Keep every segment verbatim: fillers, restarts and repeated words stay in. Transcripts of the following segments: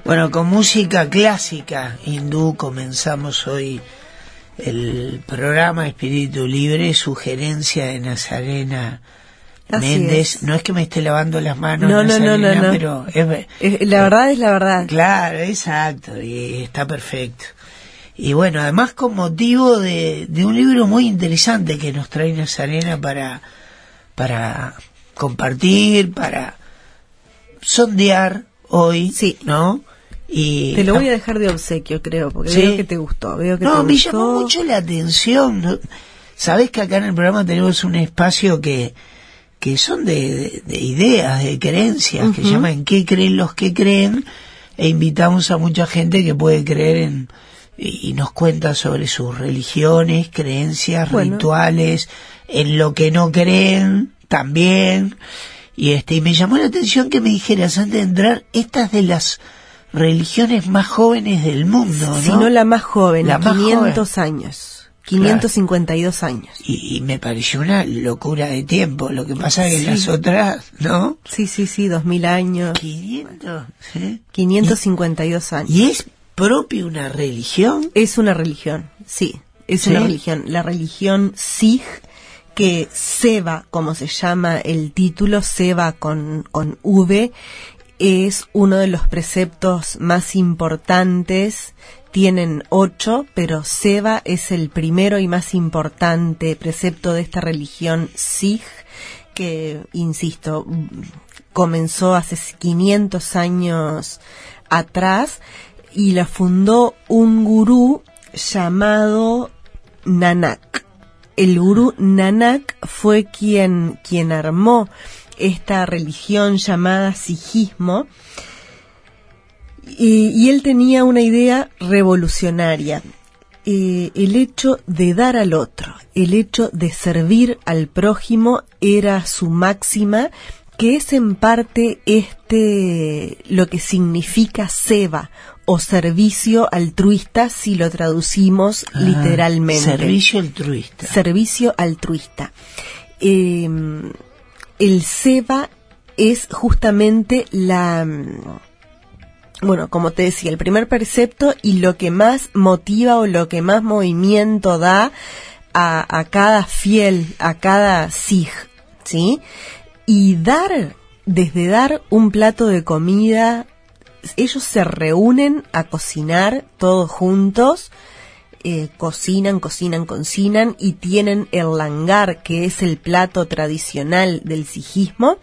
Bueno, con música clásica hindú comenzamos hoy el programa Espíritu Libre, sugerencia de Nazarena Así Méndez. es. No es que me esté lavando las manos, no, no, no, no, no. pero es, es, la verdad es la verdad. Claro, exacto, y está perfecto. Y bueno, además con motivo de, de un libro muy interesante que nos trae Nazarena para, para compartir, para sondear hoy, sí, ¿no? Y te lo voy a dejar de obsequio, creo, porque ¿sí? veo que te gustó. Veo que no, te me gustó. llamó mucho la atención, ¿no? Sabés que acá en el programa tenemos un espacio que que son de, de, de ideas, de creencias, uh-huh. que se llama ¿En qué creen los que creen? E invitamos a mucha gente que puede creer en y, y nos cuenta sobre sus religiones, creencias, bueno. rituales, en lo que no creen también. Y este y me llamó la atención que me dijeras antes de entrar, estas de las religiones más jóvenes del mundo, ¿no? Si no la más joven, la quinientos más joven. años. quinientos cincuenta y dos años. Y, y me pareció una locura de tiempo. Lo que pasa es que sí. las otras, ¿no? Sí, sí, sí, dos mil años. quinientos, ¿sí? quinientos cincuenta y dos años. ¿Y es propia una religión? Es una religión, sí. Es ¿Sí? una religión. La religión Sikh, que Seva, como se llama el título, Seva con, con V, es uno de los preceptos más importantes. Tienen ocho, pero Seva es el primero y más importante precepto de esta religión Sikh, que, insisto, comenzó hace quinientos años atrás y la fundó un gurú llamado Nanak. El gurú Nanak fue quien, quien armó esta religión llamada Sikhismo. Y, y él tenía una idea revolucionaria, eh, el hecho de dar al otro, el hecho de servir al prójimo era su máxima, que es en parte este lo que significa seva o servicio altruista si lo traducimos ah, literalmente. Servicio altruista. Servicio altruista. Eh, el seva es justamente la... Bueno, como te decía, el primer precepto y lo que más motiva o lo que más movimiento da a, a cada fiel, a cada Sikh, ¿sí? Y dar, desde dar un plato de comida, ellos se reúnen a cocinar todos juntos, eh, cocinan, cocinan, cocinan y tienen el langar, que es el plato tradicional del sijismo.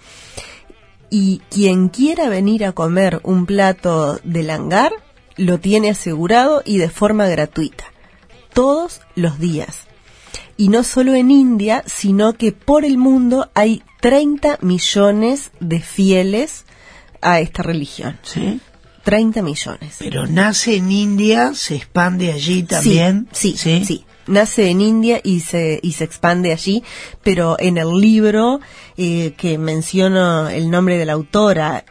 Y quien quiera venir a comer un plato de langar, lo tiene asegurado y de forma gratuita, todos los días. Y no solo en India, sino que por el mundo hay treinta millones de fieles a esta religión. ¿Sí? treinta millones. Pero nace en India, se expande allí también. Sí, sí, sí. sí. Nace en India y se y se expande allí, pero en el libro eh, que menciono el nombre de la autora,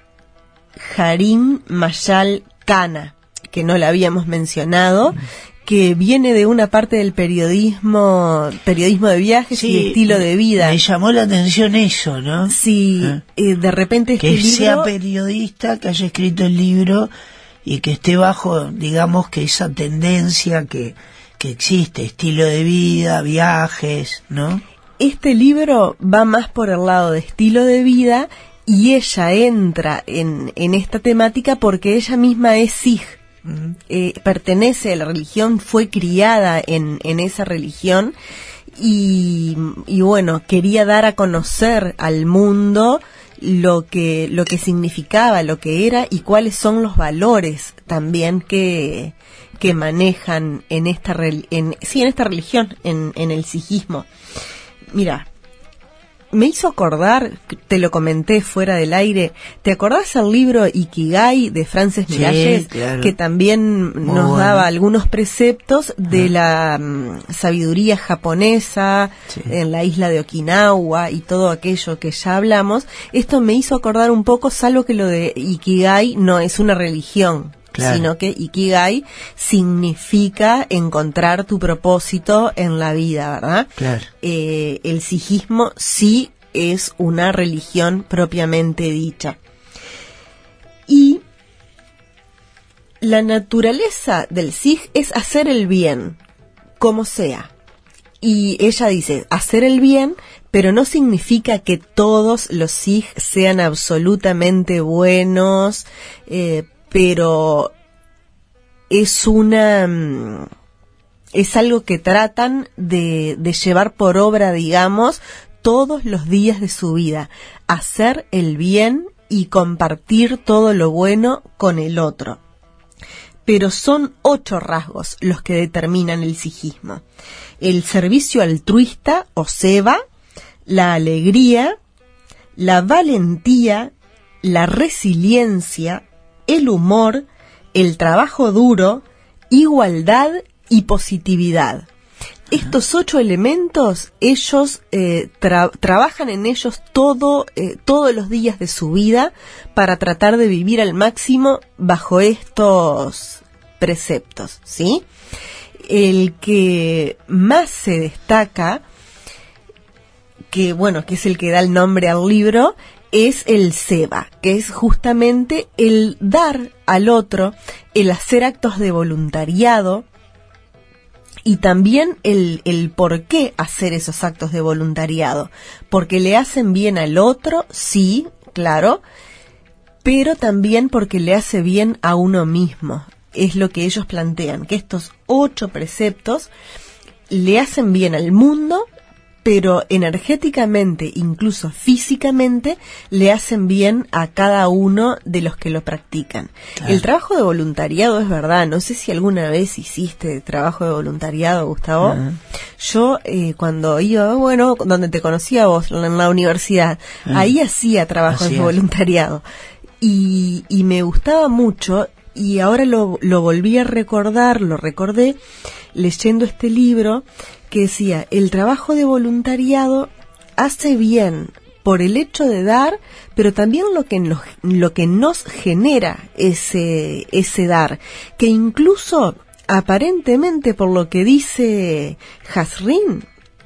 Harim Mayal Khanna, que no la habíamos mencionado, que viene de una parte del periodismo, periodismo de viajes sí, y de estilo de vida. Me llamó la atención eso, ¿no? Sí, ¿Eh? Eh, de repente este que libro... sea periodista, que haya escrito el libro y que esté bajo, digamos, que esa tendencia que... que existe, estilo de vida, viajes, ¿no? Este libro va más por el lado de estilo de vida y ella entra en, en esta temática porque ella misma es Sikh, uh-huh. eh, pertenece a la religión, fue criada en, en esa religión y, y bueno, quería dar a conocer al mundo lo que, lo que significaba, lo que era y cuáles son los valores también que... que manejan en esta en, sí en esta religión, en, en el sijismo. Mira, me hizo acordar, te lo comenté fuera del aire, ¿te acordás el libro Ikigai de Frances Miralles? Sí, claro. Que también Muy nos bueno. daba algunos preceptos de ah. la um, sabiduría japonesa, sí. en la isla de Okinawa y todo aquello que ya hablamos. Esto me hizo acordar un poco, salvo que lo de Ikigai no es una religión. Claro. Sino que Ikigai significa encontrar tu propósito en la vida, ¿verdad? Claro. Eh, el sijismo sí es una religión propiamente dicha. Y La naturaleza del Sig es hacer el bien, como sea. Y ella dice, hacer el bien, pero no significa que todos los Sig sean absolutamente buenos, eh, pero es una... es algo que tratan de, de llevar por obra, digamos, todos los días de su vida. Hacer el bien y compartir todo lo bueno con el otro. Pero son ocho rasgos los que determinan el sijismo. El servicio altruista o seva, la alegría, la valentía, la resiliencia, el humor, el trabajo duro, igualdad y positividad. Estos ocho elementos, ellos eh, tra- trabajan en ellos todo, eh, todos los días de su vida para tratar de vivir al máximo bajo estos preceptos, ¿sí? El que más se destaca, que bueno, que es el que da el nombre al libro, es el seva, que es justamente el dar al otro, el hacer actos de voluntariado, y también el, el por qué hacer esos actos de voluntariado. Porque le hacen bien al otro, sí, claro, pero también porque le hace bien a uno mismo. Es lo que ellos plantean, que estos ocho preceptos le hacen bien al mundo, pero energéticamente, incluso físicamente, le hacen bien a cada uno de los que lo practican. Claro. El trabajo de voluntariado es verdad, no sé si alguna vez hiciste trabajo de voluntariado, Gustavo. Uh-huh. Yo, eh, cuando iba, bueno, donde te conocía vos, en la universidad, uh-huh. ahí hacía trabajos de voluntariado. Y, y me gustaba mucho, y ahora lo, lo volví a recordar, lo recordé, leyendo este libro, que decía, el trabajo de voluntariado hace bien por el hecho de dar, pero también lo que nos, lo que nos genera ese, ese dar, que incluso aparentemente por lo que dice Hasrin,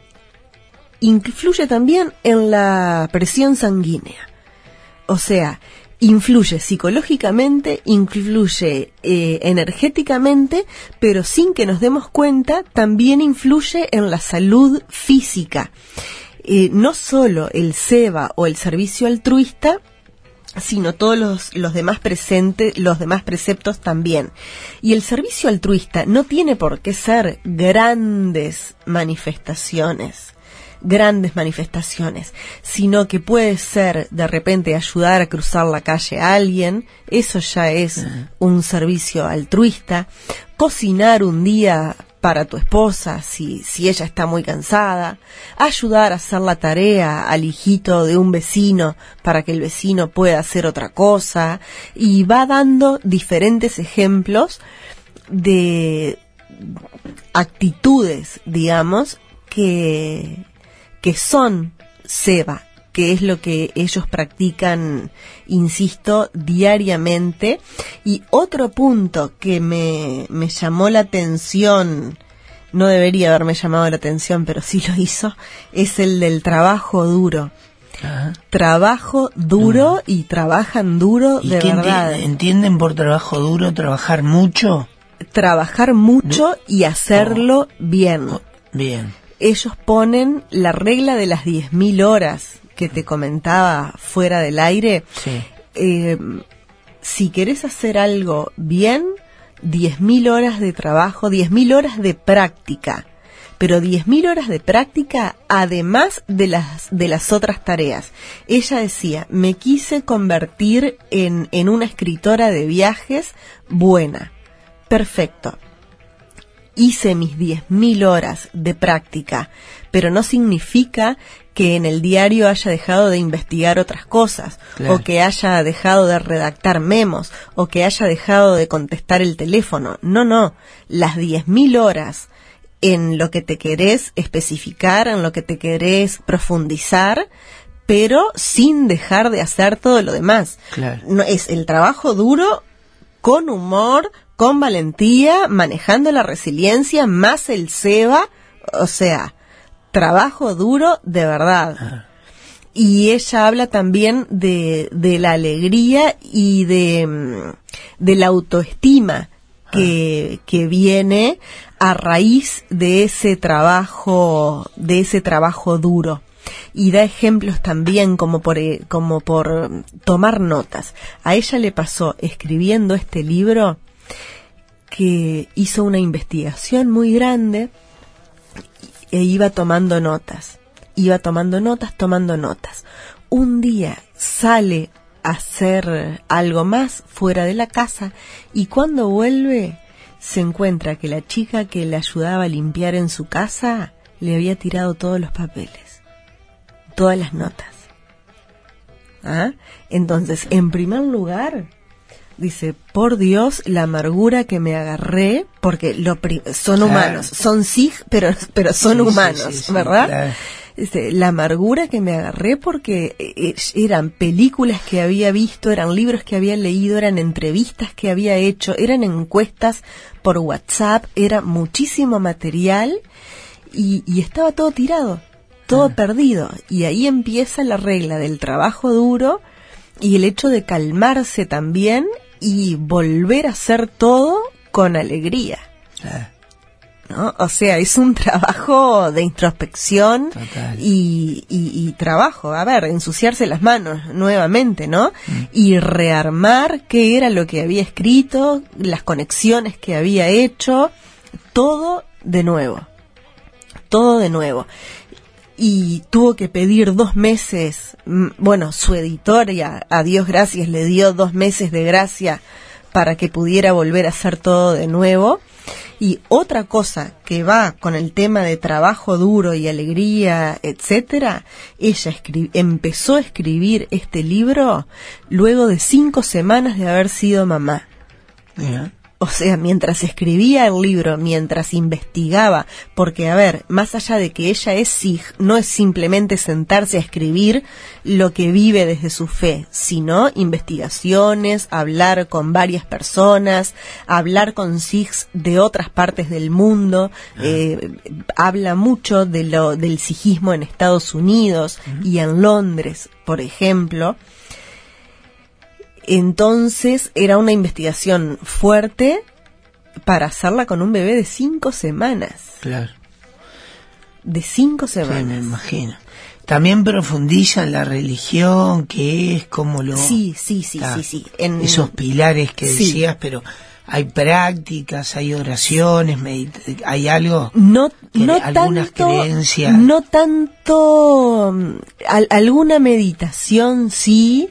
influye también en la presión sanguínea. O sea, influye psicológicamente, influye eh, energéticamente, pero sin que nos demos cuenta, también influye en la salud física. Eh, no solo el seva o el servicio altruista, sino todos los, los demás presentes, los demás preceptos también. Y el servicio altruista no tiene por qué ser grandes manifestaciones. grandes manifestaciones, sino que puede ser de repente ayudar a cruzar la calle a alguien, eso ya es uh-huh. un servicio altruista, cocinar un día para tu esposa si, si ella está muy cansada, ayudar a hacer la tarea al hijito de un vecino para que el vecino pueda hacer otra cosa, y va dando diferentes ejemplos de actitudes, digamos, que que son seva, que es lo que ellos practican, insisto, diariamente. Y otro punto que me, me llamó la atención, no debería haberme llamado la atención, pero sí lo hizo, es el del trabajo duro. Ajá. Trabajo duro, uh-huh. y trabajan duro de verdad. Enti- ¿Entienden por trabajo duro trabajar mucho? Trabajar mucho ¿No? y hacerlo oh. bien. Oh. Bien. Ellos ponen la regla de las diez mil horas que te comentaba fuera del aire. Sí. Eh, si querés hacer algo bien, diez mil horas de trabajo, diez mil horas de práctica. Pero diez mil horas de práctica además de las, de las otras tareas. Ella decía, me quise convertir en, en una escritora de viajes buena. Perfecto. Hice mis diez mil horas de práctica, pero no significa que en el diario haya dejado de investigar otras cosas, claro. o que haya dejado de redactar memos, o que haya dejado de contestar el teléfono. No, no. Las diez mil horas en lo que te querés especificar, en lo que te querés profundizar, pero sin dejar de hacer todo lo demás. Claro. No, es el trabajo duro, con humor, con valentía, manejando la resiliencia, más el seva, o sea, trabajo duro de verdad. Ah. y ella habla también de, de la alegría y de, de la autoestima que, que viene a raíz de ese trabajo, de ese trabajo duro. Y da ejemplos también como por, como por tomar notas. A ella le pasó, escribiendo este libro, que hizo una investigación muy grande e iba tomando notas. Iba tomando notas, tomando notas. Un día sale a hacer algo más fuera de la casa y cuando vuelve se encuentra que la chica que le ayudaba a limpiar en su casa le había tirado todos los papeles, todas las notas. ¿Ah? Entonces, en primer lugar, dice, por Dios, la amargura que me agarré, porque lo pri- son claro. humanos, son sig, pero, pero son sí, humanos, sí, sí, sí, ¿verdad? Claro. Dice, la amargura que me agarré porque eh, eran películas que había visto, eran libros que había leído, eran entrevistas que había hecho, eran encuestas por WhatsApp, era muchísimo material y, y estaba todo tirado, todo ah. perdido. Y ahí empieza la regla del trabajo duro y el hecho de calmarse también y volver a hacer todo con alegría. Ah. ¿No? O sea, es un trabajo de introspección y, y, y trabajo, a ver, ensuciarse las manos nuevamente, ¿no? Mm. Y rearmar qué era lo que había escrito, las conexiones que había hecho, todo de nuevo, todo de nuevo. Y tuvo que pedir dos meses, bueno, su editora, a Dios gracias, le dio dos meses de gracia para que pudiera volver a hacer todo de nuevo. Y otra cosa que va con el tema de trabajo duro y alegría, etcétera, ella escri- empezó a escribir este libro luego de cinco semanas de haber sido mamá. Yeah. O sea, mientras escribía el libro, mientras investigaba, porque a ver, más allá de que ella es sig, no es simplemente sentarse a escribir lo que vive desde su fe, sino investigaciones, hablar con varias personas, hablar con sigs de otras partes del mundo, ah. eh, habla mucho de lo, del sigismo en Estados Unidos uh-huh. y en Londres, por ejemplo. Entonces era una investigación fuerte para hacerla con un bebé de cinco semanas. Claro. De cinco semanas. Sí, me imagino. También profundiza en la religión, que es como lo... Sí, sí, sí, sí, sí. En, esos pilares que sí. decías, pero hay prácticas, hay oraciones, medit- hay algo... No, que no algunas tanto, creencias... No tanto... Al, alguna meditación, sí...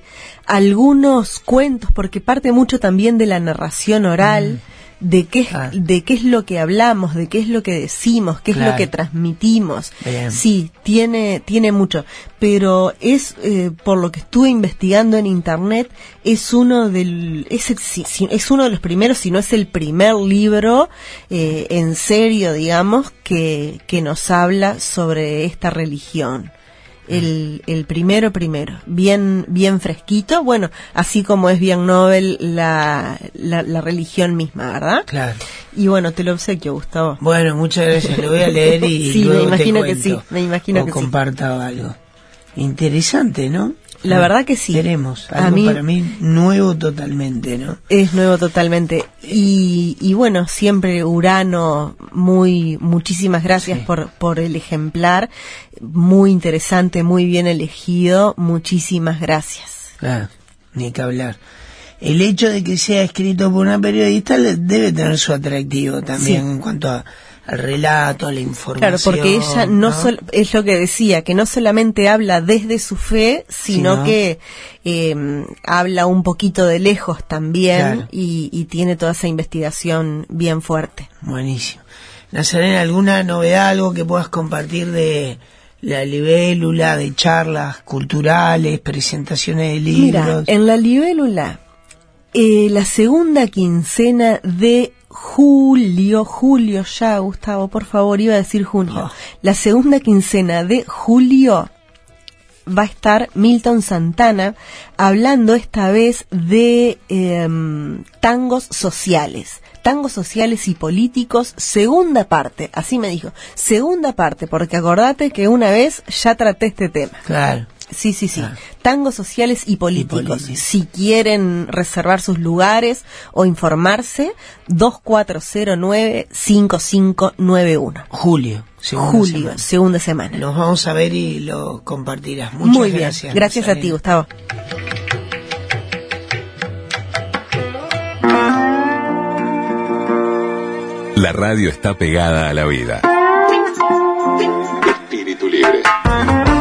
algunos cuentos, porque parte mucho también de la narración oral, mm. de qué es, ah. de qué es lo que hablamos, de qué es lo que decimos, qué claro. es lo que transmitimos. Bien. Sí, tiene tiene mucho, pero es eh, por lo que estuve investigando en internet, es uno del es es uno de los primeros, si no es el primer libro eh, en serio, digamos, que que nos habla sobre esta religión. El, el primero primero, bien bien fresquito, bueno, así como es bien novel la, la, la religión misma, ¿verdad? Claro. Y bueno, te lo obsequio, Gustavo. Bueno, muchas gracias, lo voy a leer y sí, luego me imagino te que sí, me imagino o que comparta sí. algo. Interesante, ¿no? La verdad que sí. Veremos, algo a mí, para mí nuevo totalmente, ¿no? Es nuevo totalmente. Y, y bueno, siempre Urano, muy, muchísimas gracias sí. por, por el ejemplar, muy interesante, muy bien elegido, muchísimas gracias. Ah, ni que hablar. El hecho de que sea escrito por una periodista debe tener su atractivo también sí. en cuanto a al relato, a la información. Claro, porque ella no, ¿no? Sol, es lo que decía, que no solamente habla desde su fe, sino sí, ¿no? que eh, habla un poquito de lejos también claro. y, y tiene toda esa investigación bien fuerte. Buenísimo. Nazarena, ¿alguna novedad, algo que puedas compartir de la libélula, de charlas culturales, presentaciones de libros? Mira, en la libélula, eh, la segunda quincena de Julio, julio ya, Gustavo, por favor, iba a decir junio. Oh. La segunda quincena de julio va a estar Milton Santana hablando esta vez de eh, tangos sociales. Tangos sociales y políticos, segunda parte, así me dijo, segunda parte, porque acordate que una vez ya traté este tema. Claro, Sí, sí, sí. Ah. Tangos sociales y políticos. Y políticos. Si quieren reservar sus lugares o informarse, dos cuatro cero nueve, cinco cinco nueve uno. Julio, segunda Julio, semana. segunda semana. Nos vamos a ver y lo compartirás. Muchas Muy bien. gracias. Gracias a Rosalena. ti, Gustavo. La radio está pegada a la vida. Espíritu libre.